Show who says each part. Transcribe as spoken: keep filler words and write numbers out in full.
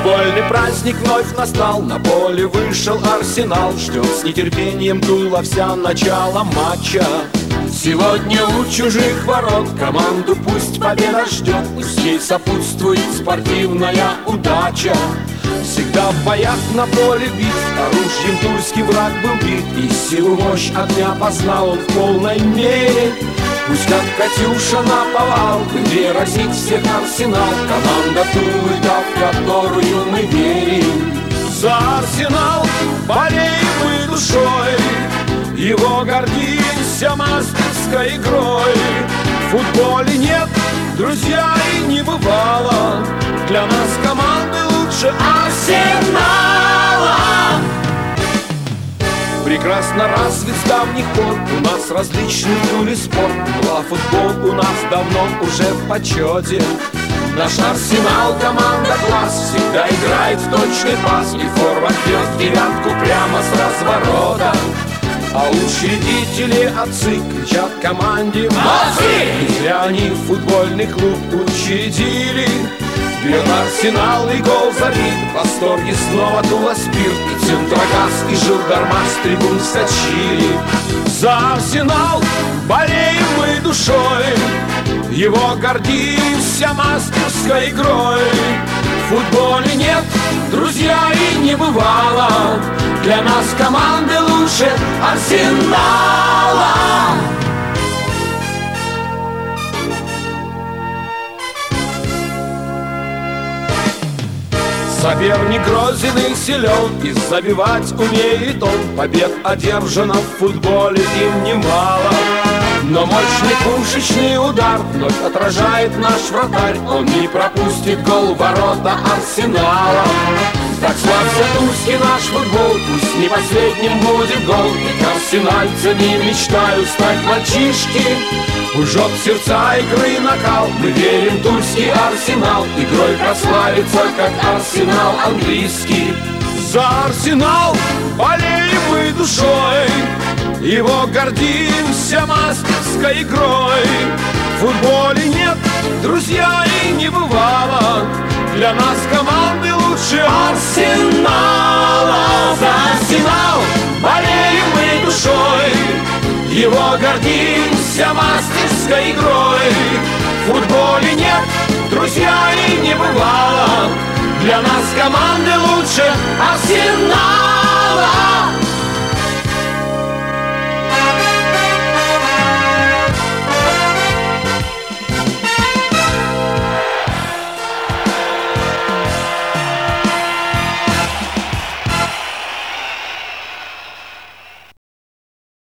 Speaker 1: Футбольный праздник вновь настал, на поле вышел Арсенал. Ждет с нетерпением Туловся начало матча. Сегодня у чужих ворот команду пусть победа ждет, пусть ей сопутствует спортивная удача. Всегда в боях на поле бит, оружием тульский враг был бит, и силу мощь огня познал он в полной мере. Пусть как Катюша наповал, в игре разит всех Арсенал, команда Тулы, да, в которую мы верим. За Арсенал болеем мы душой, его гордимся мастерской игрой. В футболе нет, друзья, и не бывало для нас команды лучше Арсенала. Прекрасно развит с давних пор у нас различный в Туле спорт. Ну а футбол у нас давно уже в почете. Наш Арсенал команда класс, всегда играет в точный пас, и форвард бьет девятку прямо с разворота. А учредители отцы кричат команде «Молодцы!» И зря они футбольный клуб учредили. Бьет Арсенал и гол забит, в восторге снова Тула Спирт, и Центрогаз, и Жилдармаш с трибун вскочили. За Арсенал болеем мы душой, его гордимся мастерской игрой. В футболе нет, друзья, и не бывало для нас команды лучше Арсенала. Соперник грозен и силен, и забивать умеет он. Побед одержано в футболе им немало. Но мощный пушечный удар вновь отражает наш вратарь. Он не пропустит гол в ворота Арсенала. Так славься тульский наш футбол, пусть не последним будет гол. Ведь арсенальцами мечтают стать мальчишки. Жжет сердца игры накал, мы верим тульский Арсенал игрой прославится, как Арсенал английский. За Арсенал болеем мы душой, его гордимся мастерской игрой. В футболе нет, друзья, и не бывало для нас команды лучше Арсенала. За Арсенал болеем мы душой, его гордимся мастерской игрой. В футболе нет, друзья, и не бывало для нас команды лучше Арсенал.